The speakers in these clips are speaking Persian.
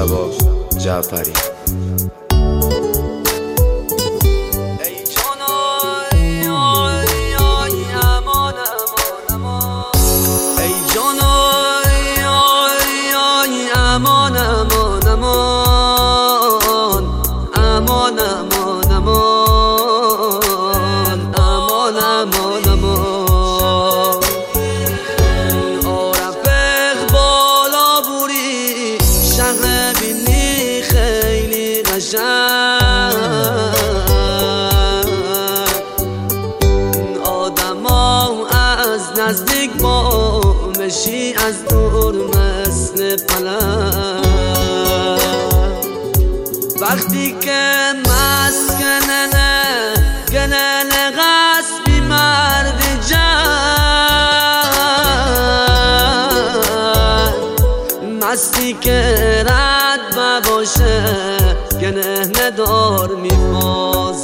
مجتبی جعفری. آدما از نزدیک با مشی از دور مثل پلنگ، وقتی که مسکننه گنن غصبی مرد جنگ، مستی که رد باشه گنه ندار میفاز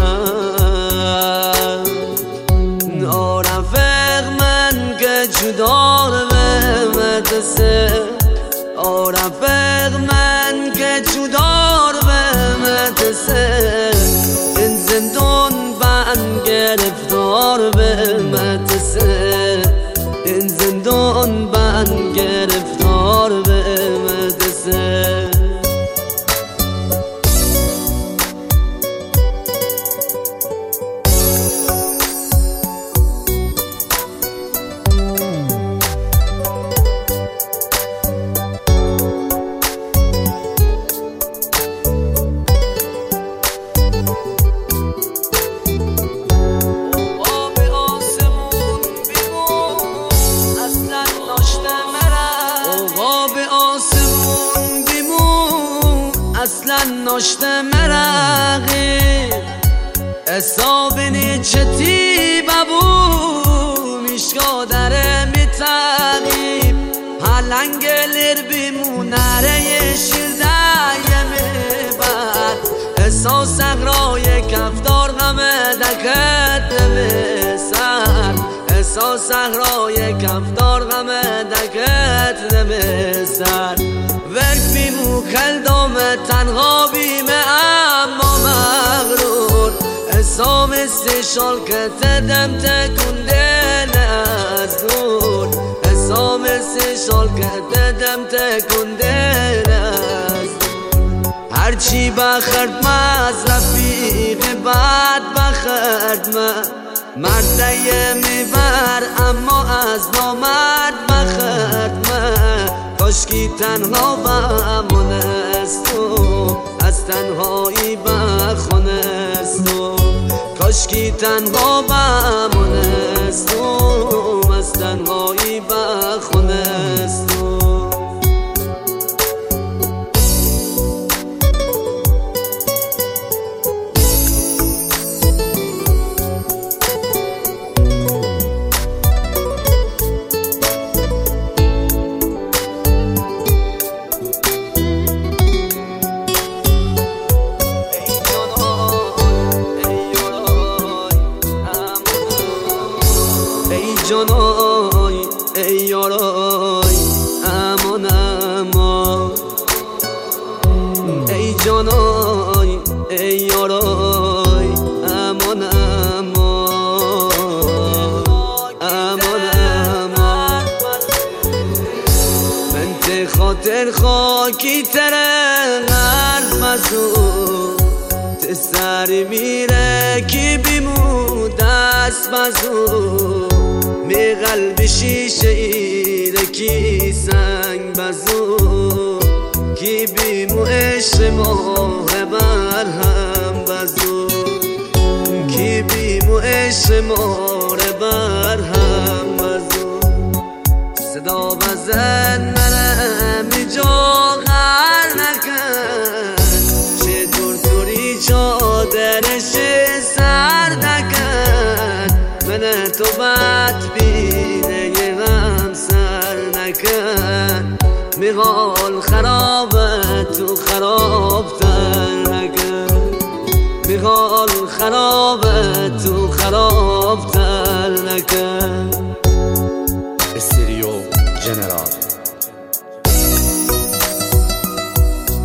جنگ. رفیق من که جدار به مدرسه، رفیق من که جدار به مدرسه، این زندون بند گرفتار به مدرسه، این زندون بند گرفتار به مدرسه. اصلا ناشته مرقی حسابینی چتی ببو میشکا داره میتقیب هلنگلر بیمونره شیرده میبر احساس اقرای کفدار غمه دکت نمیسر، احساس اقرای کفدار غمه دکت نمیسر. ورک بیمو کلدام تنها بیمه اما مغرور، حسام استشال که تدم تکنده از دور، حسام استشال که تدم تکنده از دور. هرچی بخرد ما از رفیق بعد بخرد مرده میبر اما از نامرد بخرد کاشکی تنها بمونستم از تنهایی بخونستم، کاشکی تنها بمونستم از تنهایی بخونستم. جانای ای یارای امان امان، ای جانای ای یارای امان امان، امان امان. بنت خاطر خاکی تره غرب مزون تسری میره کی بیمو دست بزون، می قلب شیشه ایره کی سنگ بزو، کی بیمو عشق ماه بر هم بزو، کی بیمو عشق ماه بر هم بزو. صدا بزن منم جا غر نکن، چه دور چادرش سر نکن، من تو بد بینه غم سر نکن، میغال خرابه تو خرابتر نکن، میغال خرابه تو خرابتر نکن. استریو جنرال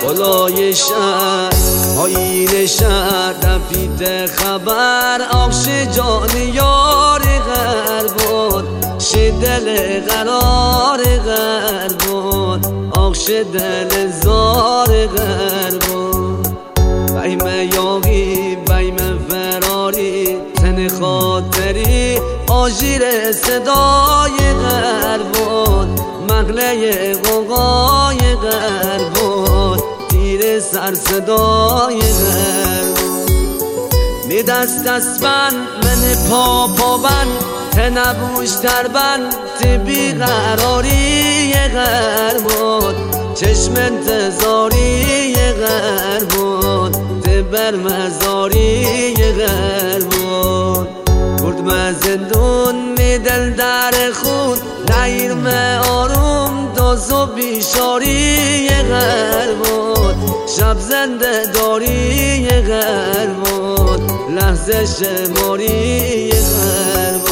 بالای شهر پایین شهر رفیده خبر آخش جان یار غر بود شه دل قرار غر بود آخش دل زار غر بود بیم یاغی بیم فراری تن خاطری آژیر صدای غر بود مغله غوغای غر بود تیر سر صدای غر بود می دست بند من پا بند تنبوش در بند تی بیقراری غر بود چشم انتظاری غر بود تی بر مزاری غر بود برد من زندون می دل در خون نایرم آروم دوز و بیشاری غر بود شب زنده داری غر بود لحظه شماری غر بود